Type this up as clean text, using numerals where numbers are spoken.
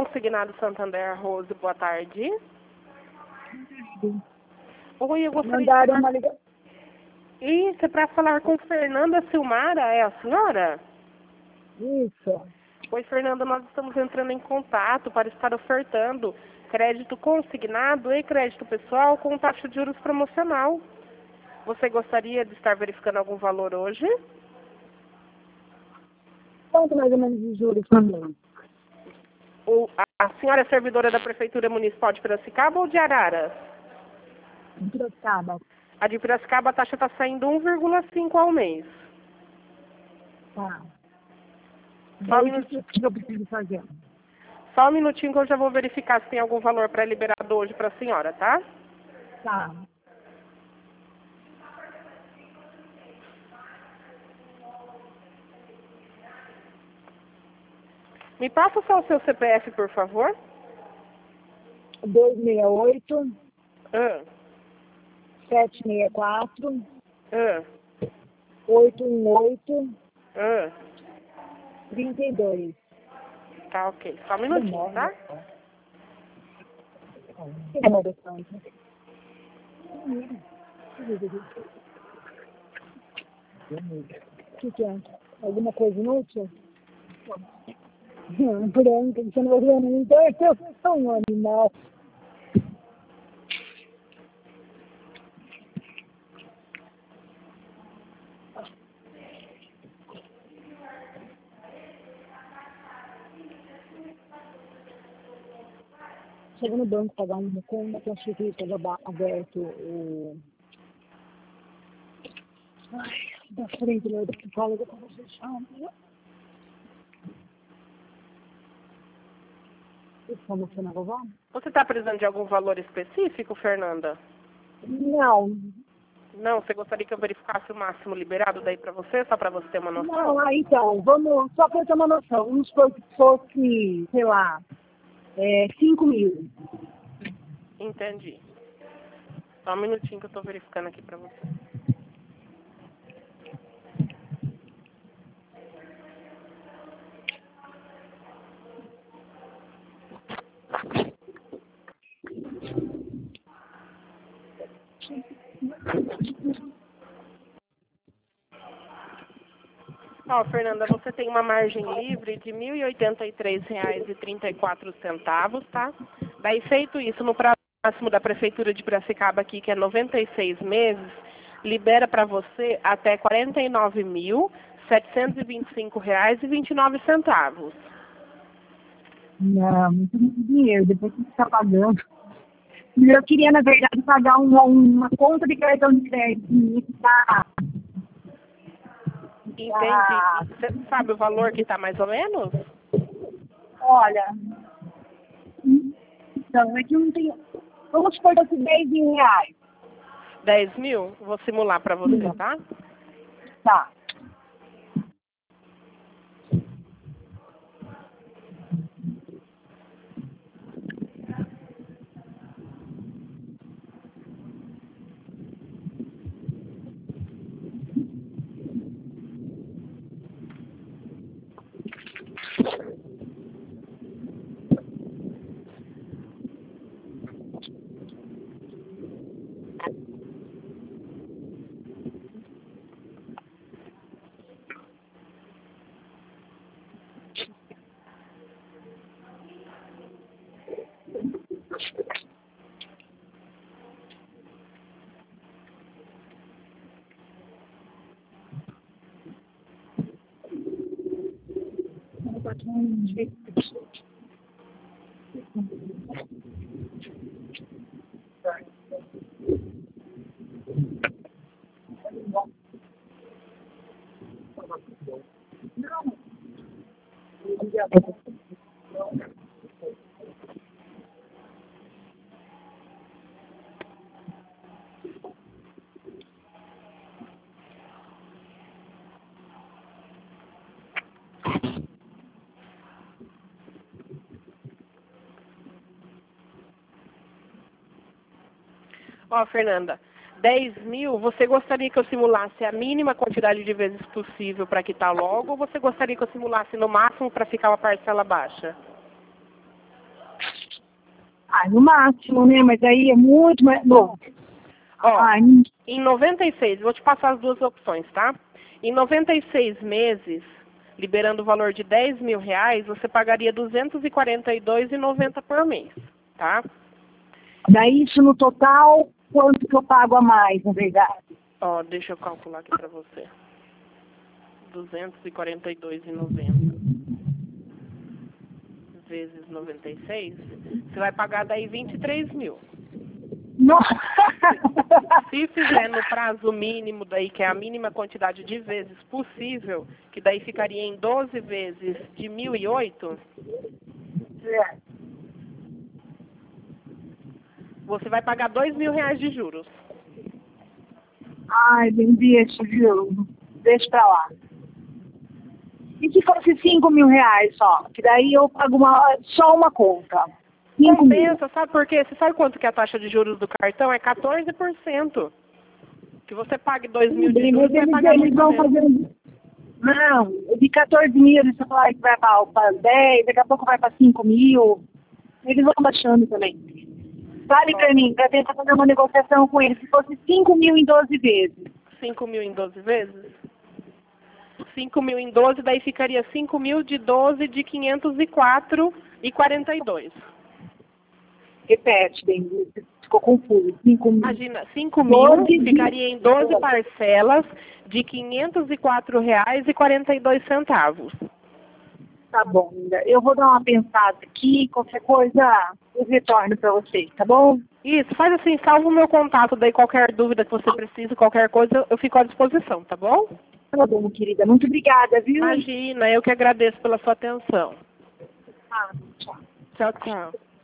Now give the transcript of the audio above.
Consignado Santander, Rose, boa tarde. Oi, eu gostaria Mandaram uma ligação. Isso, é para falar com Fernanda Silmara, é a senhora? Isso. Oi, Fernanda, nós estamos entrando em contato para estar ofertando crédito consignado e crédito pessoal com taxa de juros promocional. Você gostaria de estar verificando algum valor hoje? Quanto mais ou menos de juros também? A senhora é servidora da Prefeitura Municipal de Piracicaba ou de Araras? De Piracicaba. A de Piracicaba, a taxa está saindo 1,5 ao mês. Tá. Só um O minutinho. que eu preciso fazer? Só um minutinho que eu já vou verificar se tem algum valor pré-liberado hoje para a senhora, tá? Tá. Me passa só o seu CPF, por favor. 268 Ah, 764 ah, 818 ah. 32. Tá, ok. Só um minutinho, tá? Que demora tanto? O que é? Alguma coisa inútil? Branca, você não vai ver nem então, eu sou um animal. Chega no banco pagar uma conta que eu achei que estava aberto o... Ai, da frente lá do psicólogo para você fechar. Como você não vovó? Você está precisando de algum valor específico, Fernanda? Não. Não, você gostaria que eu verificasse o máximo liberado daí para você, só para você ter uma noção? Não, então, vamos, só para ter uma noção, vamos supor que fosse, sei lá, 5 mil. Entendi. Só um minutinho que eu estou verificando aqui para você. Ó, Fernanda, você tem uma margem livre de R$ 1.083,34, tá? Daí, feito isso, no prazo máximo da Prefeitura de Piracicaba aqui, que é 96 meses, libera para você até R$ 49.725,29. Não, muito dinheiro, depois que você está pagando. Eu queria, na verdade, pagar uma conta de cartão de crédito. Tá? Entendi. Você sabe o valor que está mais ou menos? Olha, então, é que não tem... Vamos supor que eu 10 mil reais. 10 mil? Vou simular para você, tá? Tá. Ó, Fernanda, 10 mil, você gostaria que eu simulasse a mínima quantidade de vezes possível para quitar logo, ou você gostaria que eu simulasse no máximo para ficar uma parcela baixa? Ah, no máximo, né? Mas aí é muito mais... Bom, Ó, ai, em 96, vou te passar as duas opções, tá? Em 96 meses, liberando o valor de R$ 10.000, você pagaria R$ 242,90 por mês, tá? daí isso no total, quanto que eu pago a mais, na verdade? Ó, deixa eu calcular aqui pra você. R$ 242,90 vezes 96, você vai pagar daí 23 mil. Nossa! Se fizer no prazo mínimo daí, que é a mínima quantidade de vezes possível, que daí ficaria em 12 vezes de 1.008, É. você vai pagar R$ 2.000 de juros. Ai, bem deixa, viu? Deixa pra lá. E se fosse R$ 5.000 só? Que daí eu pago só uma conta. 5 mil. Compensa, sabe por quê? Você sabe quanto que é a taxa de juros do cartão? É 14%. Que você pague 2.000 de Bem, juros, mas você vai pagar eles muito vão menos. fazer... Não, de 14 mil eles falam que vai para 10, daqui a pouco vai para 5 mil. Eles vão baixando também. Vale pra mim, pra tentar fazer uma negociação com eles. Se fosse 5 mil em 12 vezes. 5 mil em 12 vezes? 5 mil em 12, daí ficaria 5 mil de 12 de 504,42. Repete, bem, ficou confuso. 5 mil. Imagina, 5 mil 12 ficaria em 12 parcelas de R$ 504,42. Tá bom, linda. Eu vou dar uma pensada aqui, qualquer coisa eu retorno pra você, tá bom? Isso, faz assim, salva o meu contato, daí qualquer dúvida que você precise, qualquer coisa, eu fico à disposição, tá bom? Tá bom, querida. Muito obrigada, viu? Imagina, eu que agradeço pela sua atenção. Ah, tchau. Tchau, tchau.